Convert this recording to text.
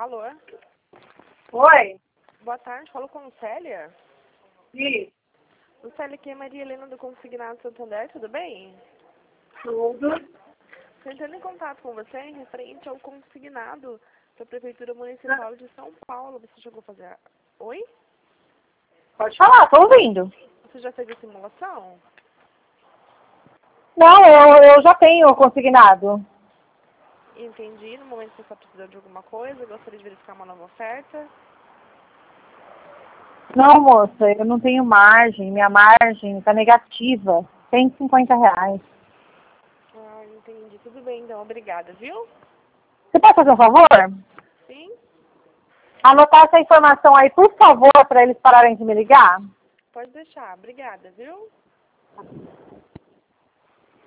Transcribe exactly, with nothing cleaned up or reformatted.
Alô? Oi? Boa tarde, falo com Célia? Sim. O Célia aqui é Maria Helena do Consignado Santander, tudo bem? Tudo. Estou entrando em contato com você em referente ao consignado da Prefeitura Municipal de São Paulo. Você chegou a fazer... Oi? Pode falar, tô ouvindo. Você já fez a simulação? Não, eu, eu já tenho consignado. Entendi. No momento você está precisando de alguma coisa, gostaria de verificar uma nova oferta. Não, moça, eu não tenho margem. Minha margem está negativa. cento e cinquenta reais. Ah, entendi. Tudo bem, então. Obrigada, viu? Você pode fazer um favor? Sim? Anotar essa informação aí, por favor, para eles pararem de me ligar? Pode deixar. Obrigada, viu?